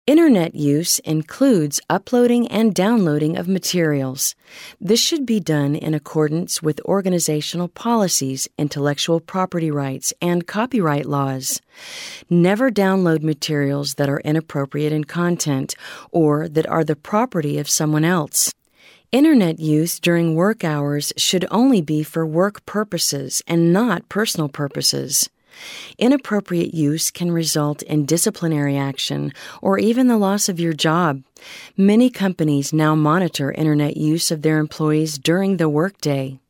Internet use includes uploading and downloading of materials. This should be done in accordance with organizational policies, intellectual property rights, and copyright laws. Never download materials that are inappropriate in content or that are the property of someone else. Internet use during work hours should only be for work purposes and not personal purposes. Inappropriate use can result in disciplinary action or even the loss of your job. Many companies now monitor Internet use of their employees during the workday.